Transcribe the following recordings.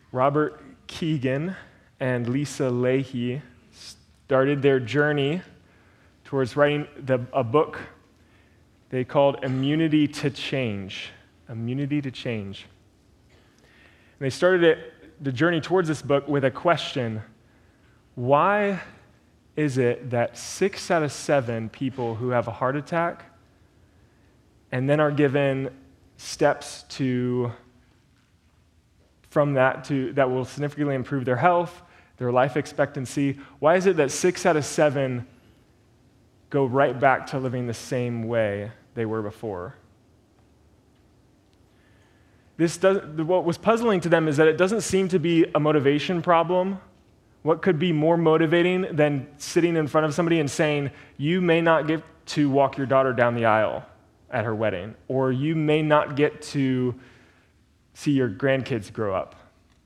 Robert Keegan and Lisa Leahy started their journey towards writing a book they called Immunity to Change. Immunity to Change. And they started the journey towards this book with a question: why is it that 6 out of 7 people who have a heart attack and then are given steps from that will significantly improve their health, their life expectancy, why is it that 6 out of 7 go right back to living the same way they were before? What was puzzling to them is that it doesn't seem to be a motivation problem. What could be more motivating than sitting in front of somebody and saying, you may not get to walk your daughter down the aisle at her wedding, or you may not get to see your grandkids grow up?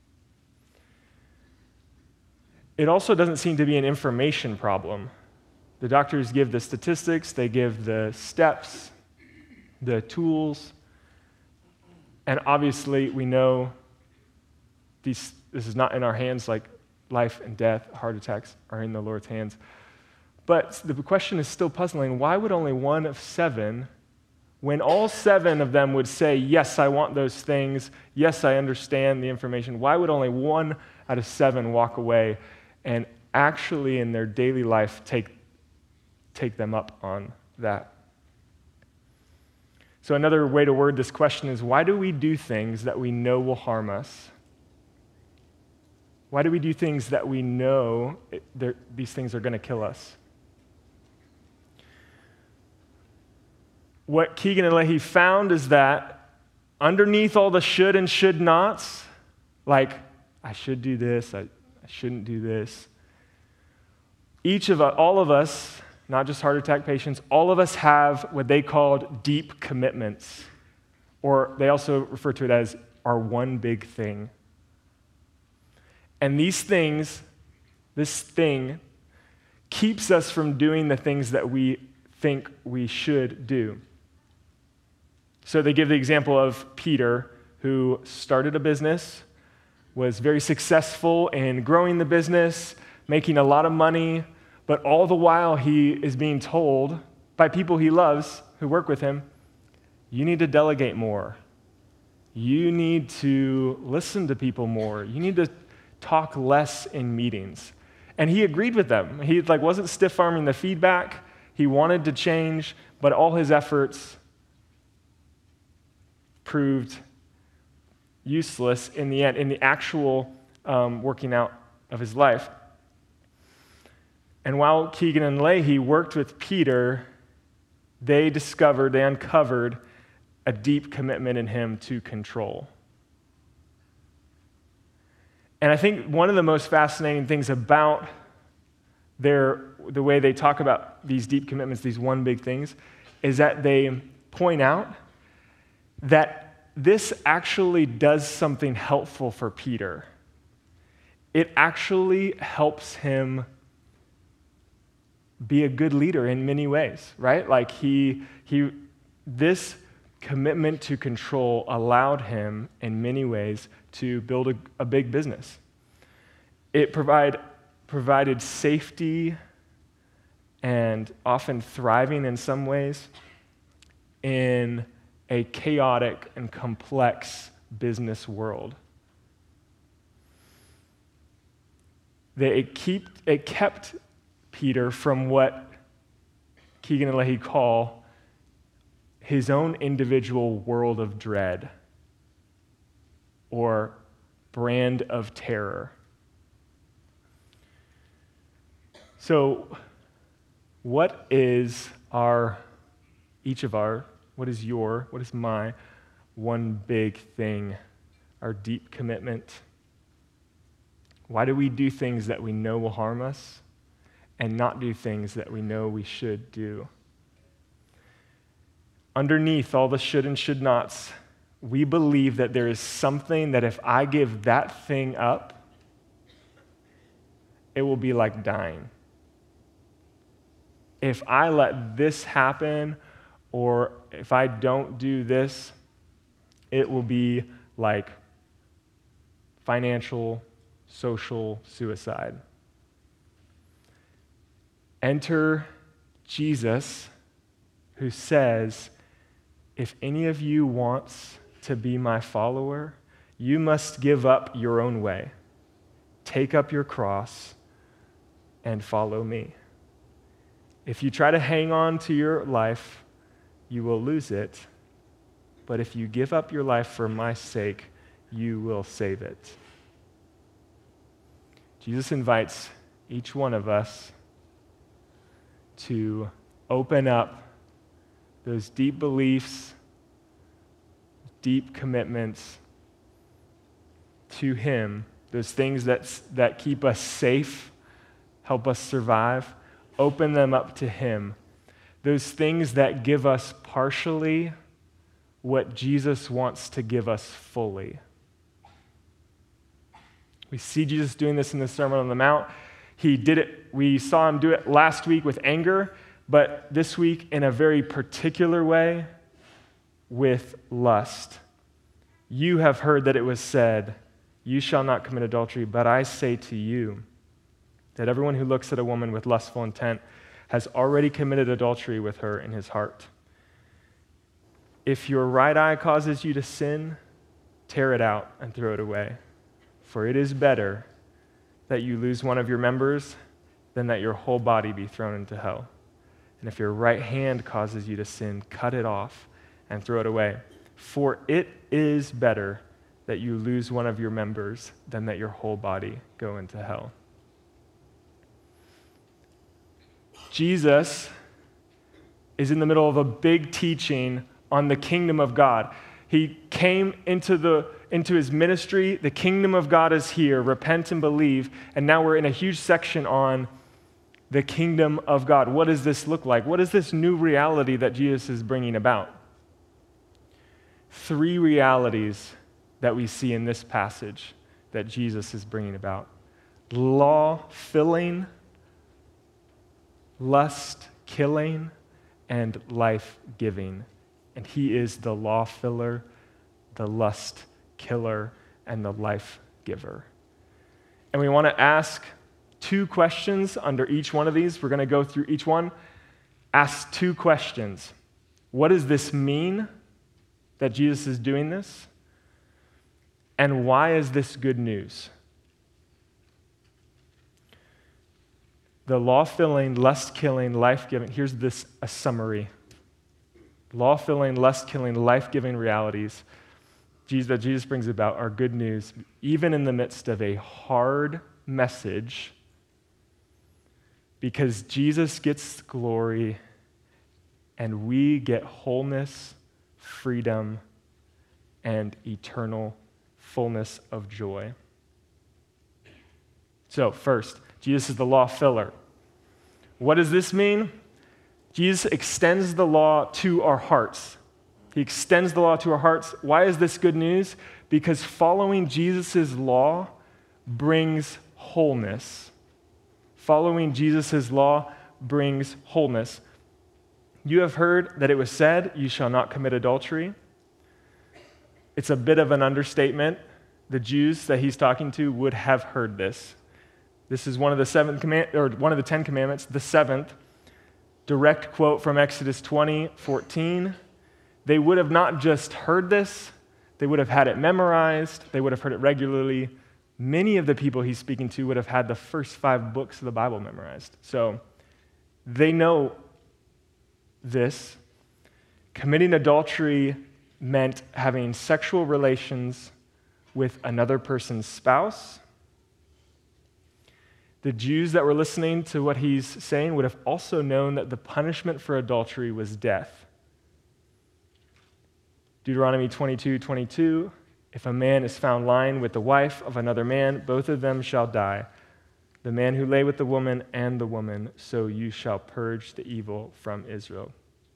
It also doesn't seem to be an information problem. The doctors give the statistics, they give the steps, the tools, and obviously we know this is not in our hands, like life and death, heart attacks are in the Lord's hands. But the question is still puzzling. Why would only 1 of 7, when all 7 of them would say, yes, I want those things, yes, I understand the information, why would only 1 out of 7 walk away and actually in their daily life take them up on that? So another way to word this question is, why do we do things that we know will harm us? Why do we do things that we know these things are going to kill us? What Keegan and Leahy found is that underneath all the should and should nots, like, I should do this, I shouldn't do this, all of us, not just heart attack patients, all of us have what they called deep commitments, or they also refer to it as our one big thing. And this thing keeps us from doing the things that we think we should do. So they give the example of Peter, who started a business, was very successful in growing the business, making a lot of money, but all the while he is being told by people he loves who work with him, you need to delegate more. You need to listen to people more. You need to talk less in meetings. And he agreed with them. He wasn't stiff-arming the feedback. He wanted to change, but all his efforts proved useless in the end, in the actual working out of his life. And while Keegan and Leahy worked with Peter, they uncovered a deep commitment in him to control. And I think one of the most fascinating things about the way they talk about these deep commitments, these one big things, is that they point out that this actually does something helpful for Peter. It actually helps him be a good leader in many ways, right? Like this commitment to control allowed him in many ways to build a big business. It provided safety and often thriving in some ways in a chaotic and complex business world. It kept Peter from what Keegan and Leahy call his own individual world of dread or brand of terror. So, what is my one big thing, our deep commitment? Why do we do things that we know will harm us and not do things that we know we should do? Underneath all the should and should nots, we believe that there is something that if I give that thing up, it will be like dying. If I let this happen, or if I don't do this, it will be like financial, social suicide. Enter Jesus, who says, if any of you wants to be my follower, you must give up your own way, take up your cross, and follow me. If you try to hang on to your life, you will lose it. But if you give up your life for my sake, you will save it. Jesus invites each one of us to open up those deep beliefs, deep commitments to him, those things that keep us safe, help us survive, open them up to him. Those things that give us partially what Jesus wants to give us fully. We see Jesus doing this in the Sermon on the Mount. He did it, we saw him do it last week with anger, but this week in a very particular way with lust. You have heard that it was said, you shall not commit adultery, but I say to you that everyone who looks at a woman with lustful intent has already committed adultery with her in his heart. If your right eye causes you to sin, tear it out and throw it away. For it is better that you lose one of your members than that your whole body be thrown into hell. And if your right hand causes you to sin, cut it off and throw it away. For it is better that you lose one of your members than that your whole body go into hell. Jesus is in the middle of a big teaching on the kingdom of God. He came into his ministry. The kingdom of God is here. Repent and believe. And now we're in a huge section on the kingdom of God. What does this look like? What is this new reality that Jesus is bringing about? 3 realities that we see in this passage that Jesus is bringing about. Law-filling, lust-killing, and life-giving. And he is the law-filler, the lust-killer, and the life-giver. And we want to ask 2 questions under each one of these. We're going to go through each one. Ask 2 questions. What does this mean that Jesus is doing this? And why is this good news? The law-filling, lust-killing, life-giving. Here's a summary. Law-filling, lust-killing, life-giving realities that Jesus brings about are good news, even in the midst of a hard message, because Jesus gets glory and we get wholeness, freedom, and eternal fullness of joy. So first, Jesus is the law filler. What does this mean? Jesus extends the law to our hearts. He extends the law to our hearts. Why is this good news? Because following Jesus' law brings wholeness. Following Jesus' law brings wholeness. You have heard that it was said, you shall not commit adultery. It's a bit of an understatement. The Jews that he's talking to would have heard this. This is one of the 10 commandments, the 7th. Direct quote from Exodus 20:14. They would have not just heard this, they would have had it memorized, they would have heard it regularly. Many of the people he's speaking to would have had the first 5 books of the Bible memorized. So they know this. Committing adultery meant having sexual relations with another person's spouse. The Jews that were listening to what he's saying would have also known that the punishment for adultery was death. Deuteronomy 22:22, if a man is found lying with the wife of another man, both of them shall die. The man who lay with the woman and the woman, so you shall purge the evil from Israel.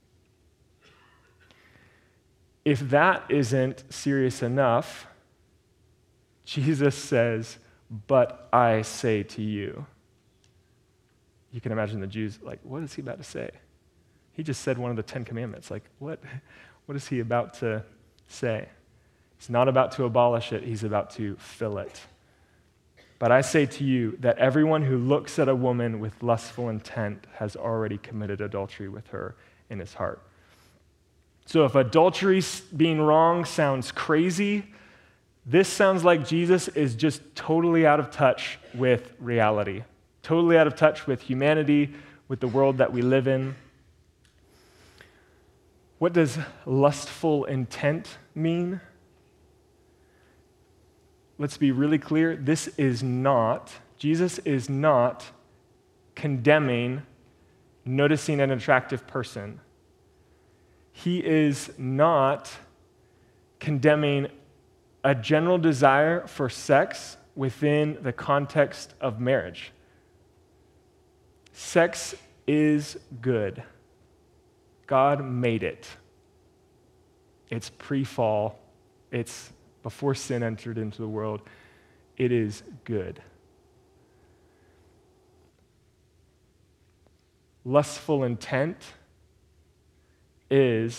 If that isn't serious enough, Jesus says, but I say to you. You can imagine the Jews like, what is he about to say? He just said one of the 10 commandments. Like, what is he about to say? He's not about to abolish it, he's about to fill it. But I say to you that everyone who looks at a woman with lustful intent has already committed adultery with her in his heart. So if adultery being wrong sounds crazy, this sounds like Jesus is just totally out of touch with reality, totally out of touch with humanity, with the world that we live in. What does lustful intent mean? Let's be really clear. Jesus is not condemning noticing an attractive person. He is not condemning a general desire for sex within the context of marriage. Sex is good. God made it. It's pre-fall. It's before sin entered into the world. It is good. Lustful intent it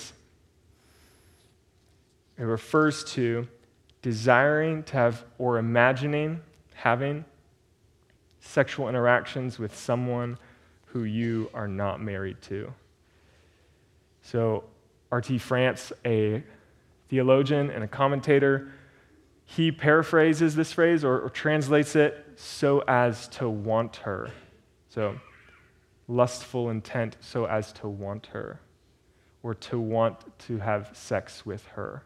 refers to desiring to have or imagining having sexual interactions with someone who you are not married to. So R.T. France, a theologian and a commentator, he paraphrases this phrase or translates it so as to want her. So lustful intent so as to want her, or to want to have sex with her.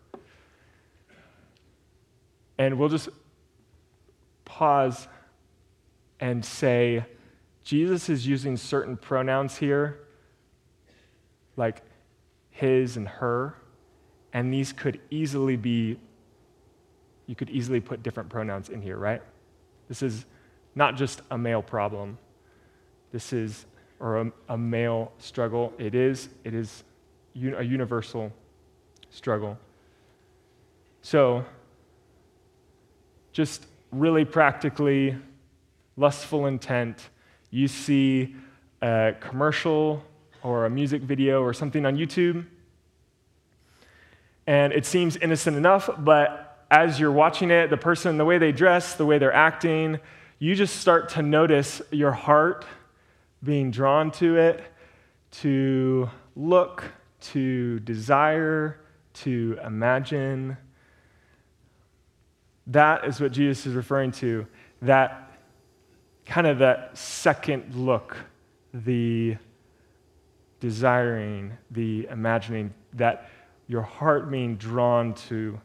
And we'll just pause and say, Jesus is using certain pronouns here, like his and her, and these could easily be, you could easily put different pronouns in here, right? This is not just a male problem. This is, or a male struggle. It is a universal struggle. So, just really practically, lustful intent. You see a commercial or a music video or something on YouTube, and it seems innocent enough, but as you're watching it, the person, the way they dress, the way they're acting, you just start to notice your heart being drawn to it, to look, to desire, to imagine. That is what Jesus is referring to, that kind of that second look, the desiring, the imagining, that your heart being drawn to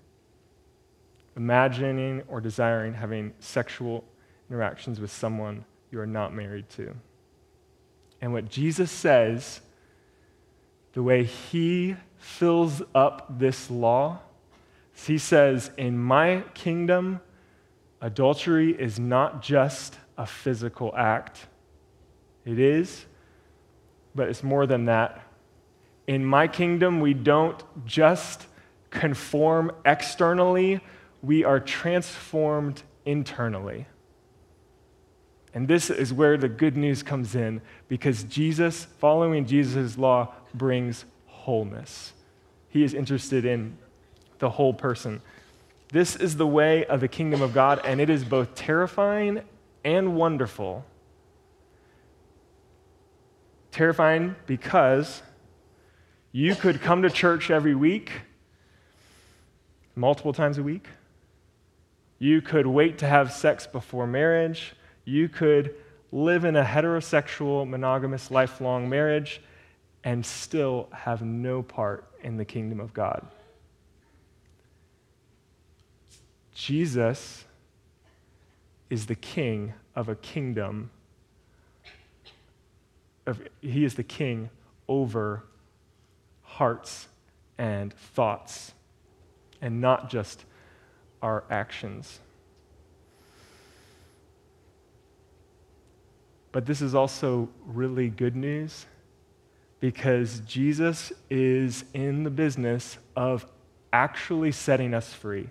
imagining or desiring having sexual interactions with someone you are not married to. And what Jesus says, the way he fills up this law, he says, in my kingdom, adultery is not just a physical act. It is, but it's more than that. In my kingdom, we don't just conform externally, we are transformed internally. And this is where the good news comes in, because Jesus, following Jesus' law, brings wholeness. He is interested in the whole person. This is the way of the kingdom of God, and it is both terrifying and wonderful. Terrifying because you could come to church every week, multiple times a week. You could wait to have sex before marriage. You could live in a heterosexual, monogamous, lifelong marriage and still have no part in the kingdom of God. Jesus is the king of a kingdom. He is the king over hearts and thoughts, and not just our actions. But this is also really good news, because Jesus is in the business of actually setting us free.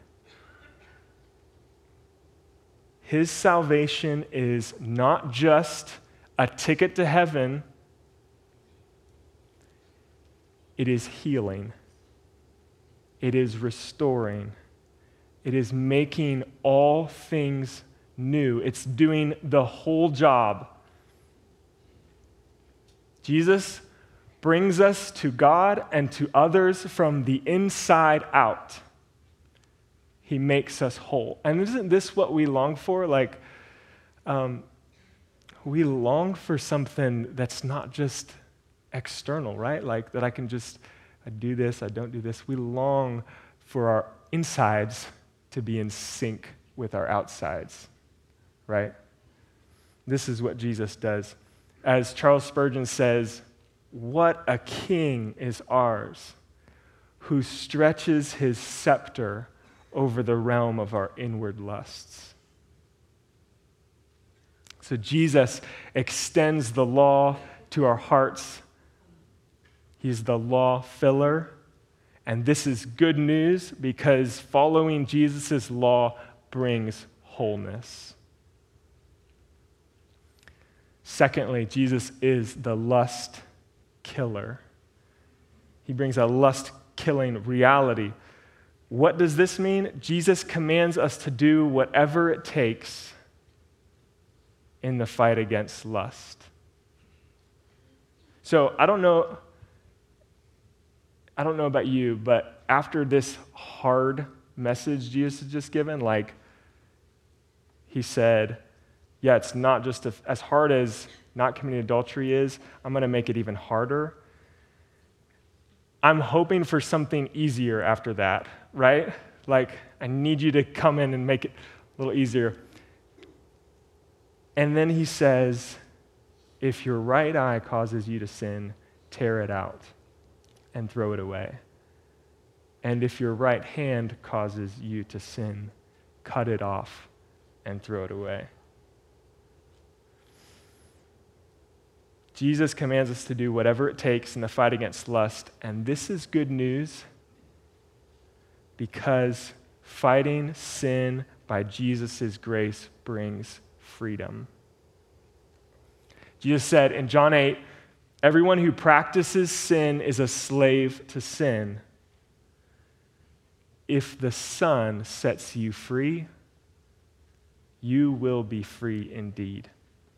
His salvation is not just a ticket to heaven, it is healing. It is restoring. It is making all things new. It's doing the whole job. Jesus brings us to God and to others from the inside out. He makes us whole. And isn't this what we long for? We long for something that's not just external, right? Like that I do this, I don't do this. We long for our insides to be in sync with our outsides, right? This is what Jesus does. As Charles Spurgeon says, what a king is ours, who stretches his scepter over the realm of our inward lusts. So Jesus extends the law to our hearts. He's the law filler. And this is good news because following Jesus' law brings wholeness. Secondly, Jesus is the lust killer. He brings a lust-killing reality. What does this mean? Jesus commands us to do whatever it takes in the fight against lust. So I don't know about you, but after this hard message Jesus has just given, he said, yeah, it's not just as hard as not committing adultery is, I'm going to make it even harder. I'm hoping for something easier after that, right? I need you to come in and make it a little easier. And then he says, if your right eye causes you to sin, tear it out and throw it away. And if your right hand causes you to sin, cut it off and throw it away. Jesus commands us to do whatever it takes in the fight against lust, and this is good news because fighting sin by Jesus' grace brings freedom. Jesus said in John 8, everyone who practices sin is a slave to sin. If the Son sets you free, you will be free indeed.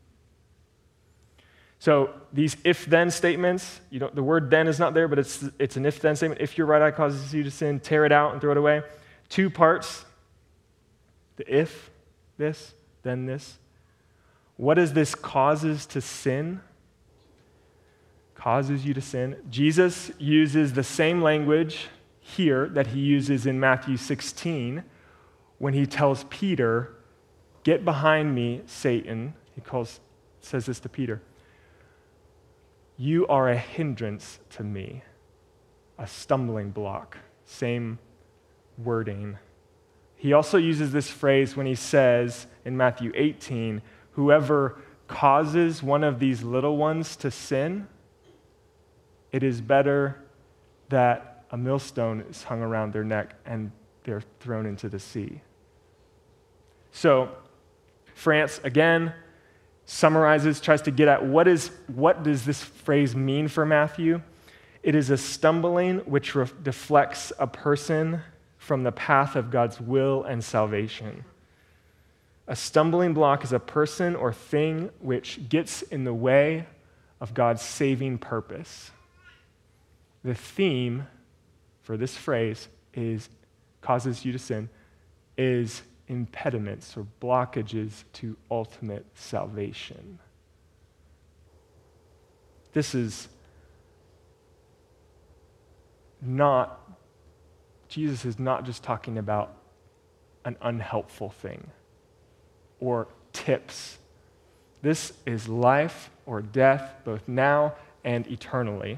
So these if-then statements, the word then is not there, but it's an if-then statement. If your right eye causes you to sin, tear it out and throw it away. 2 parts. The if, this, then this. What is this causes to sin? Causes you to sin. Jesus uses the same language here that he uses in Matthew 16 when he tells Peter, get behind me, Satan. He says this to Peter. You are a hindrance to me, a stumbling block. Same wording. He also uses this phrase when he says in Matthew 18, whoever causes one of these little ones to sin, it is better that a millstone is hung around their neck and they're thrown into the sea. So, France, again, summarizes, tries to get at what does this phrase mean for Matthew? It is a stumbling which deflects a person from the path of God's will and salvation. A stumbling block is a person or thing which gets in the way of God's saving purpose. The theme for this phrase is causes you to sin is impediments or blockages to ultimate salvation. Jesus is not just talking about an unhelpful thing or tips. This is life or death, both now and eternally.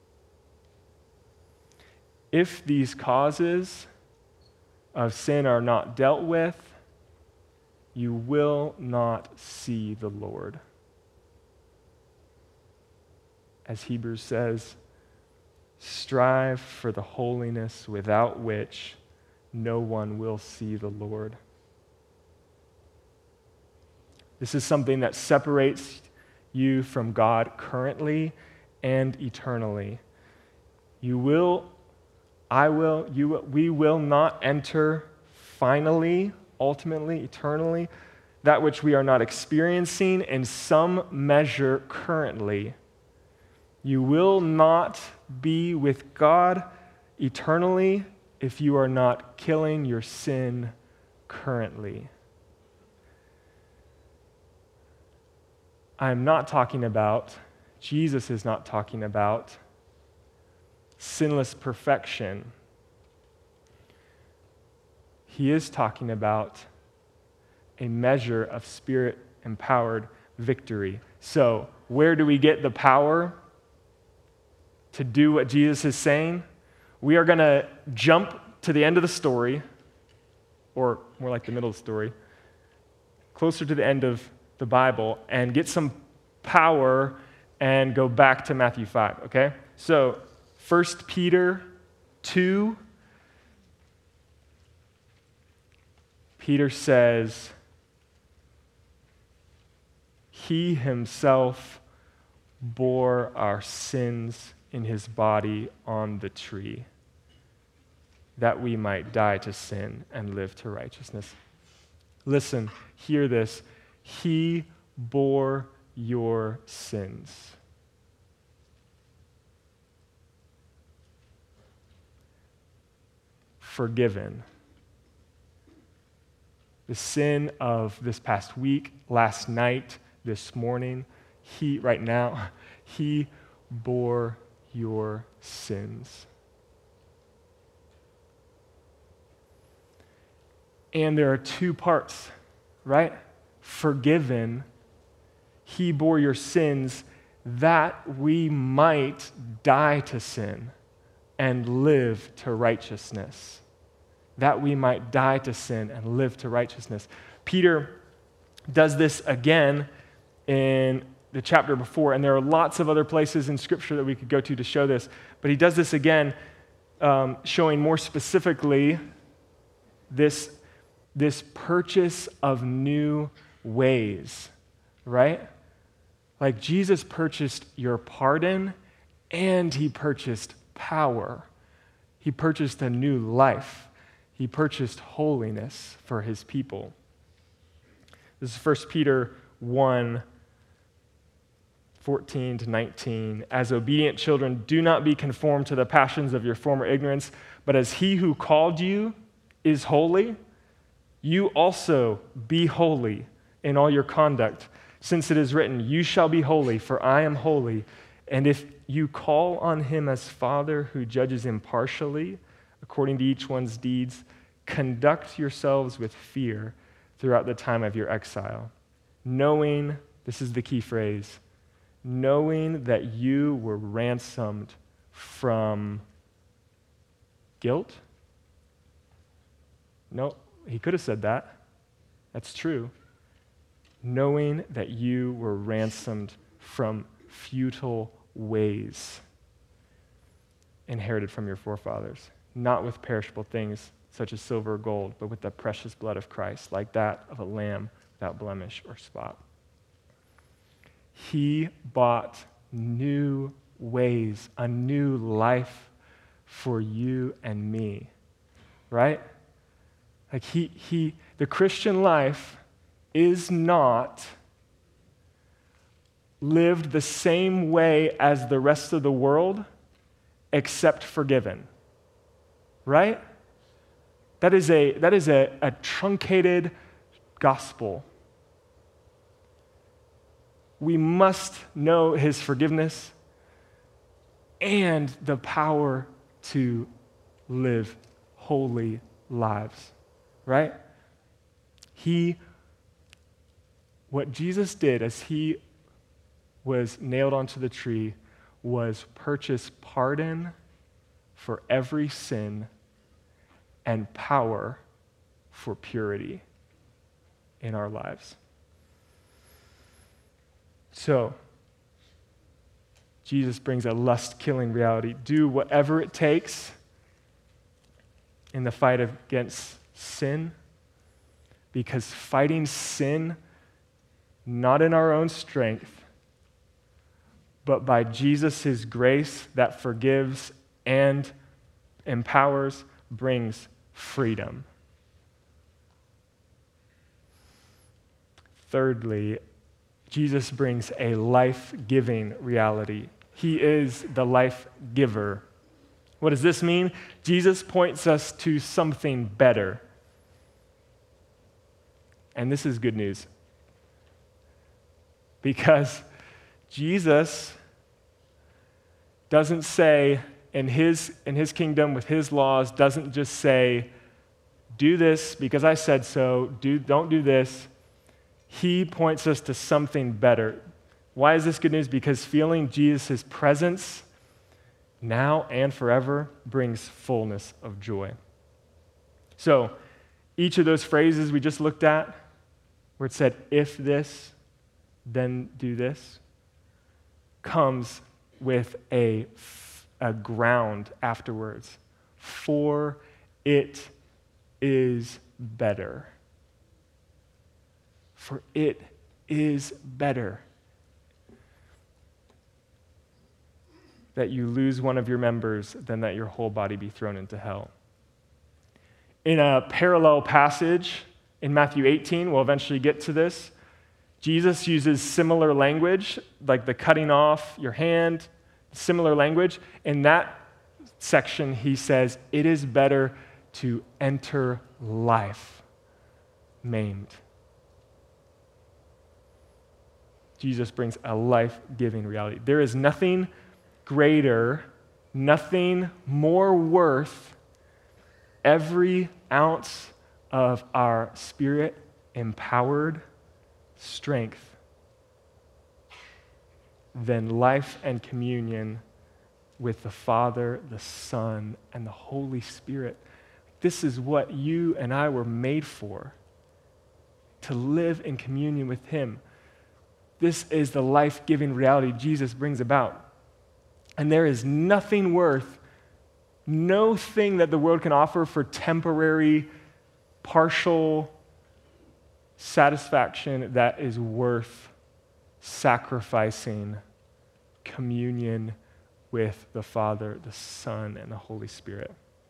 If these causes of sin are not dealt with, you will not see the Lord. As Hebrews says, strive for the holiness without which no one will see the Lord. This is something that separates you from God currently and eternally. You will I will, you will, we will not enter finally, ultimately, eternally, that which we are not experiencing in some measure currently. You will not be with God eternally if you are not killing your sin currently. I'm not talking about, Jesus is not talking about sinless perfection. He is talking about a measure of Spirit-empowered victory. So, where do we get the power to do what Jesus is saying? We are going to jump to the end of the story, or more like the middle of the story, closer to the end of the Bible, and get some power and go back to Matthew 5, okay? So, 1 Peter 2, Peter says, He himself bore our sins in his body on the tree, that we might die to sin and live to righteousness. Listen, hear this. He bore your sins. Forgiven. The sin of this past week, last night, this morning, right now, he bore your sins. And there are two parts, right? Forgiven, he bore your sins that we might die to sin and live to righteousness. That we might die to sin and live to righteousness. Peter does this again in the chapter before, and there are lots of other places in Scripture that we could go to show this, but he does this again, showing more specifically this purchase of new ways, right? Like Jesus purchased your pardon, and he purchased power. He purchased a new life. He purchased holiness for his people. This is 1 Peter 1, 14 to 19. As obedient children, do not be conformed to the passions of your former ignorance, but as he who called you is holy, you also be holy in all your conduct, since it is written, you shall be holy, for I am holy. And if you call on him as Father who judges impartially, according to each one's deeds, conduct yourselves with fear throughout the time of your exile, knowing, this is the key phrase, knowing that you were ransomed from guilt? No, he could have said that. That's true. Knowing that you were ransomed from futile ways inherited from your forefathers, not with perishable things such as silver or gold, but with the precious blood of Christ, like that of a lamb without blemish or spot. He bought new ways, a new life for you and me, right? Like the Christian life is not lived the same way as the rest of the world, except forgiven, right? That is a truncated gospel. We must know his forgiveness and the power to live holy lives, right? What Jesus did as he was nailed onto the tree was purchase pardon for every sin and power for purity in our lives. So, Jesus brings a lust-killing reality. Do whatever it takes in the fight against sin, because fighting sin, not in our own strength, but by Jesus' grace that forgives and empowers, brings freedom. Thirdly, Jesus brings a life-giving reality. He is the life giver. What does this mean? Jesus points us to something better. And this is good news. Because Jesus doesn't say, in his kingdom with his laws, doesn't just say, do this because I said so, don't do this. He points us to something better. Why is this good news? Because feeling Jesus' presence now and forever brings fullness of joy. So, each of those phrases we just looked at, where it said, if this, then do this, comes with a ground afterwards. For it is better. For it is better that you lose one of your members than that your whole body be thrown into hell. In a parallel passage in Matthew 18, we'll eventually get to this, Jesus uses similar language, like the cutting off your hand, similar language. In that section, he says, it is better to enter life maimed. Jesus brings a life-giving reality. There is nothing greater, nothing more worth every ounce of our spirit-empowered strength than life and communion with the Father, the Son, and the Holy Spirit. This is what you and I were made for, to live in communion with Him. This is the life-giving reality Jesus brings about. And there is nothing worth, no thing that the world can offer for temporary, partial satisfaction that is worth sacrificing communion with the Father, the Son, and the Holy Spirit.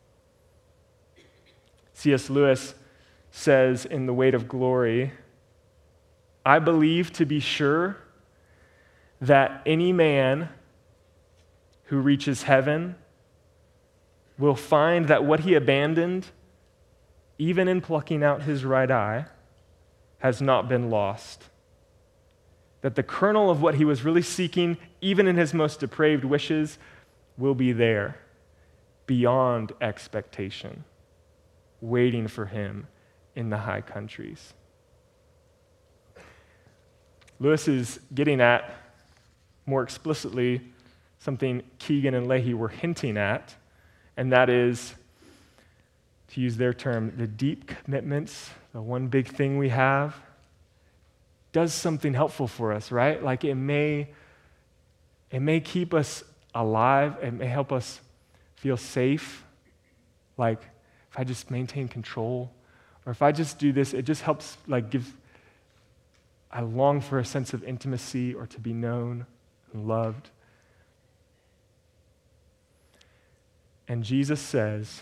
C.S. Lewis says in The Weight of Glory, I believe to be sure that any man who reaches heaven will find that what he abandoned, even in plucking out his right eye, has not been lost. That the kernel of what he was really seeking, even in his most depraved wishes, will be there, beyond expectation, waiting for him in the high countries. Lewis is getting at, more explicitly, something Keegan and Leahy were hinting at, and that is, to use their term, the deep commitments, the one big thing we have, does something helpful for us, right? Like it may keep us alive, it may help us feel safe, like if I just maintain control, or if I just do this, it just helps I long for a sense of intimacy or to be known and loved. And Jesus says,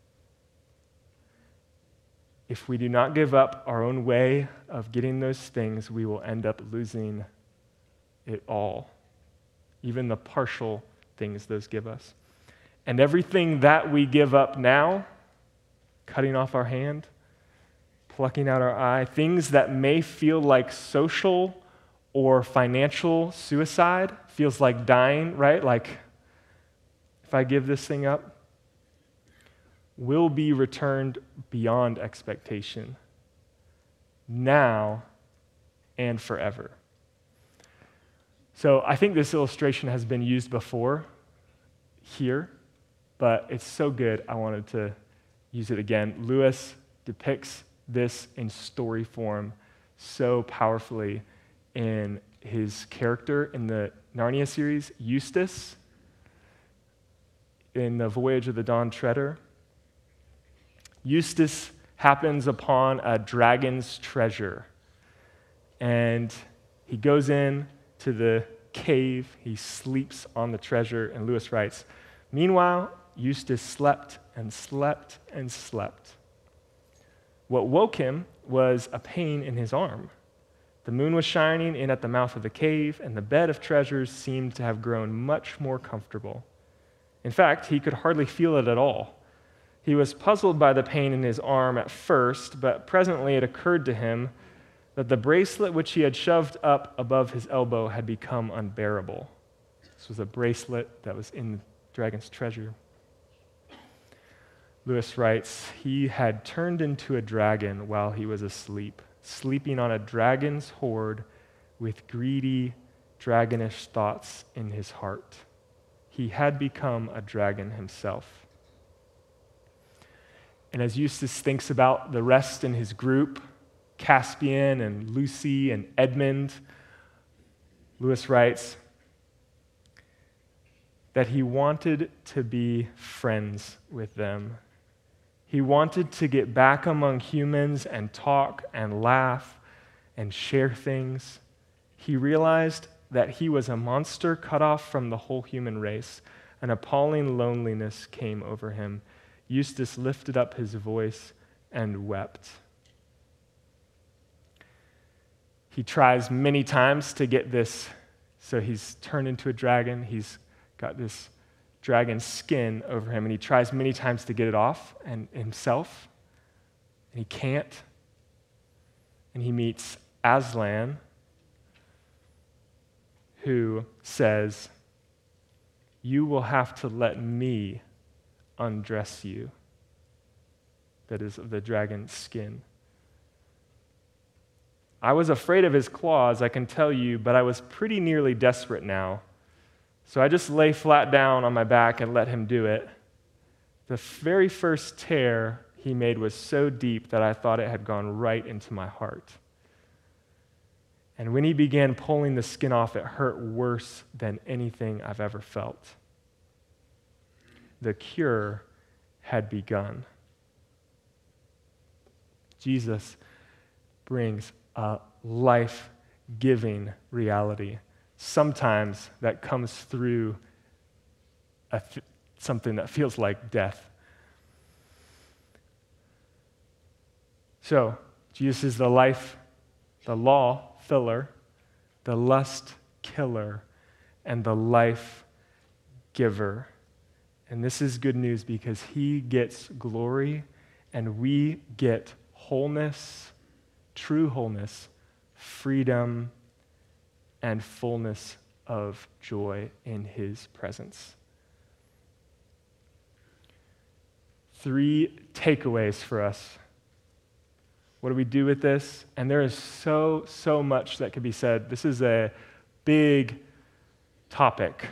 if we do not give up our own way of getting those things, we will end up losing it all, even the partial things those give us. And everything that we give up now, cutting off our hand, plucking out our eye, things that may feel like social or financial suicide, feels like dying, right? Like, if I give this thing up, will be returned beyond expectation, now and forever. So I think this illustration has been used before here, but it's so good I wanted to use it again. Lewis depicts this in story form so powerfully in his character in the Narnia series, Eustace, in The Voyage of the Dawn Treader. Eustace happens upon a dragon's treasure, and he goes in to the cave, he sleeps on the treasure, and Lewis writes, meanwhile, Eustace slept and slept and slept. What woke him was a pain in his arm. The moon was shining in at the mouth of the cave, and the bed of treasures seemed to have grown much more comfortable. In fact, he could hardly feel it at all. He was puzzled by the pain in his arm at first, but presently it occurred to him that the bracelet which he had shoved up above his elbow had become unbearable. This was a bracelet that was in the dragon's treasure. Lewis writes, he had turned into a dragon while he was asleep, sleeping on a dragon's hoard with greedy, dragonish thoughts in his heart. He had become a dragon himself. And as Eustace thinks about the rest in his group, Caspian and Lucy and Edmund, Lewis writes that he wanted to be friends with them. He wanted to get back among humans and talk and laugh and share things. He realized that he was a monster cut off from the whole human race. An appalling loneliness came over him. Eustace lifted up his voice and wept. He tries many times to get this, so he's turned into a dragon. He's got this dragon skin over him, and he tries many times to get it off and himself, and he can't. And he meets Aslan, who says, "You will have to let me undress you." That is, of the dragon's skin. I was afraid of his claws, I can tell you, but I was pretty nearly desperate now. So I just lay flat down on my back and let him do it. The very first tear he made was so deep that I thought it had gone right into my heart. And when he began pulling the skin off, it hurt worse than anything I've ever felt. The cure had begun. Jesus brings a life-giving reality. Sometimes that comes through something that feels like death. So, Jesus is the life, the law filler, the lust killer, and the life giver. And this is good news because he gets glory and we get wholeness, true wholeness, freedom, and fullness of joy in his presence. 3 takeaways for us. What do we do with this? And there is so much that could be said. This is a big topic.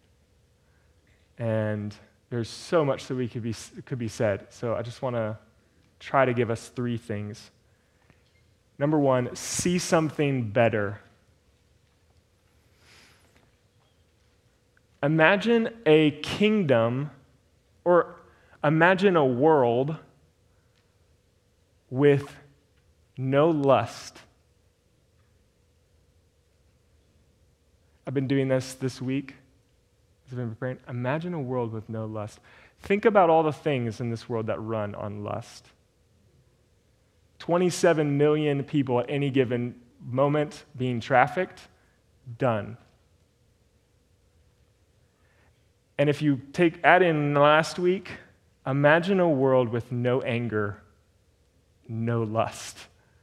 And there's so much that could be said. So I just want to try to give us 3 things. Number 1, see something better. Imagine a kingdom, or imagine a world with no lust. I've been doing this week. I've been preparing. Imagine a world with no lust. Think about all the things in this world that run on lust. 27 million people at any given moment being trafficked, done. And if you add in last week, imagine a world with no anger, no lust.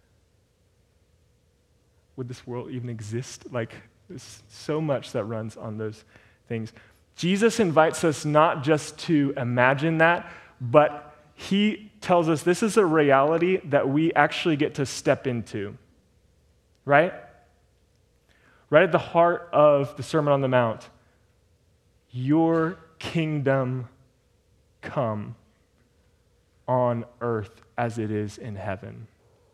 Would this world even exist? There's so much that runs on those things. Jesus invites us not just to imagine that, but he tells us this is a reality that we actually get to step into, right? Right at the heart of the Sermon on the Mount. Your kingdom come on earth as it is in heaven.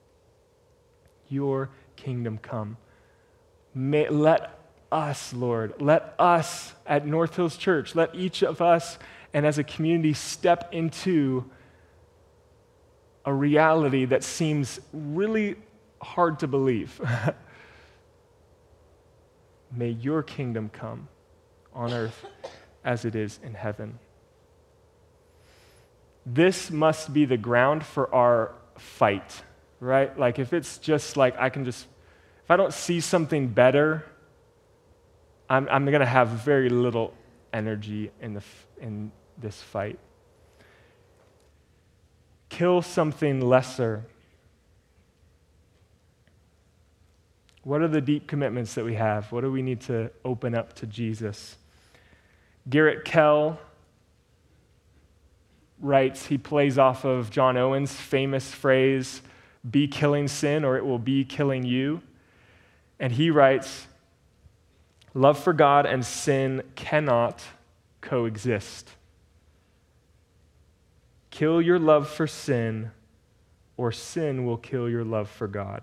Your kingdom come. Let us, Lord, let us at North Hills Church, let each of us and as a community step into a reality that seems really hard to believe. May your kingdom come on earth as it is in heaven. this must be the ground for our fight, right? Like if it's just like if I don't see something better, I'm going to have very little energy in this fight. Kill something lesser. What are the deep commitments that we have? What do we need to open up to Jesus? Garrett Kell writes, he plays off of John Owen's famous phrase, be killing sin or it will be killing you. And he writes, love for God and sin cannot coexist. Kill your love for sin or sin will kill your love for God.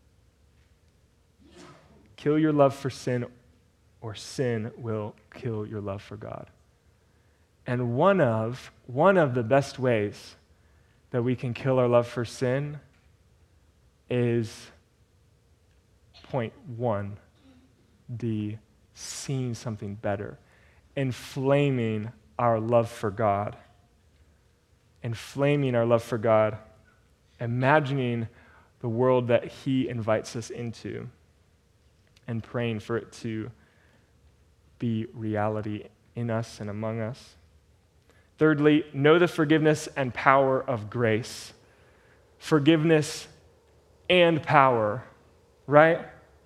Kill your love for sin or sin will kill your love for God. And one of the best ways that we can kill our love for sin is point one, the seeing something better, inflaming our love for God. Inflaming our love for God, imagining the world that He invites us into, and praying for it to be reality in us and among us. Thirdly, know the forgiveness and power of grace. Forgiveness and power, right?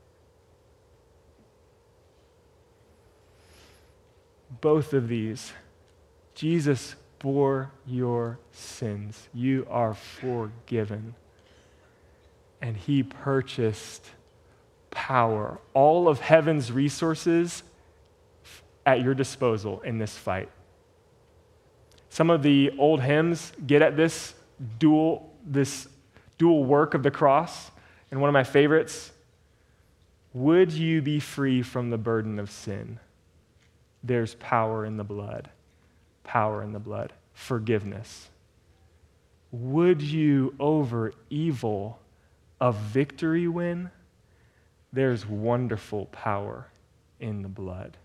Both of these. Jesus bore your sins. You are forgiven. And He purchased power, all of heaven's resources at your disposal in this fight. Some of the old hymns get at this dual work of the cross. And one of my favorites, would you be free from the burden of sin? There's power in the blood. Power in the blood. Forgiveness. Would you over evil a victory win? There's wonderful power in the blood.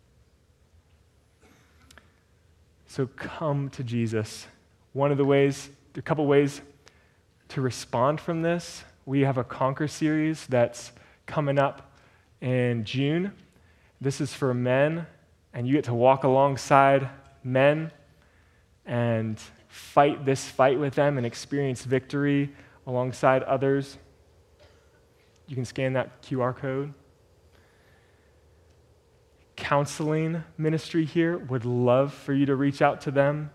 So come to Jesus. A couple ways to respond from this. We have a Conquer series that's coming up in June. This is for men, and you get to walk alongside men and fight this fight with them and experience victory alongside others. You can scan that QR code. Counseling ministry here, would love for you to reach out to them.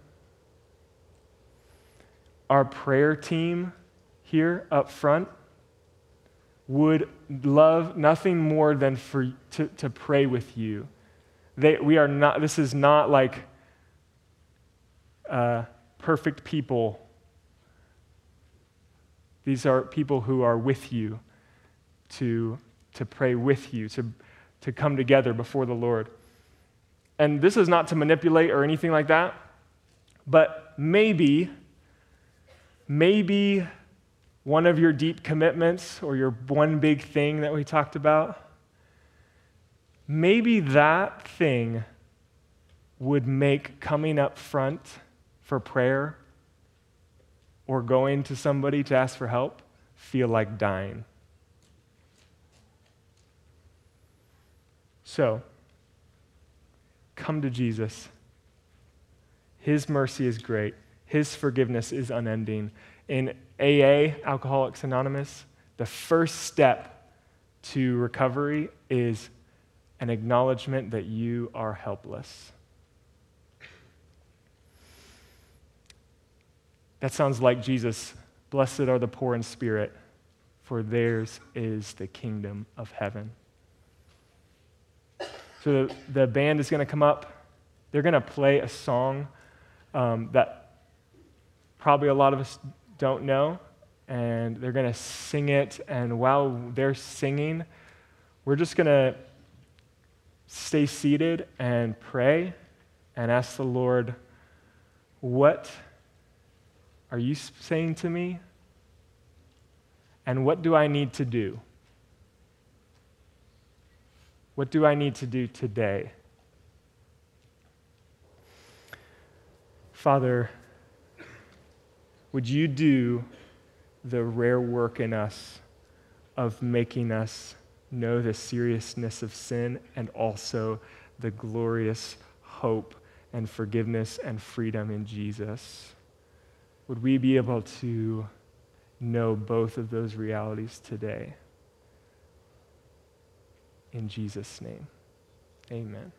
Our prayer team here up front would love nothing more than to pray with you. This is not like perfect people. These are people who are with you to pray with you, to come together before the Lord. And this is not to manipulate or anything like that, but maybe one of your deep commitments or your one big thing that we talked about, maybe that thing would make coming up front for prayer or going to somebody to ask for help feel like dying. So, come to Jesus. His mercy is great. His forgiveness is unending. In AA, Alcoholics Anonymous, the first step to recovery is an acknowledgement that you are helpless. That sounds like Jesus. Blessed are the poor in spirit, for theirs is the kingdom of heaven. So the band is going to come up. They're going to play a song that probably a lot of us don't know, and they're going to sing it. And while they're singing, we're just going to stay seated and pray and ask the Lord, what are you saying to me? And what do I need to do? What do I need to do today? Father, Would you do the rare work in us of making us know the seriousness of sin and also the glorious hope and forgiveness and freedom in Jesus? Would we be able to know both of those realities today? In Jesus' name, amen.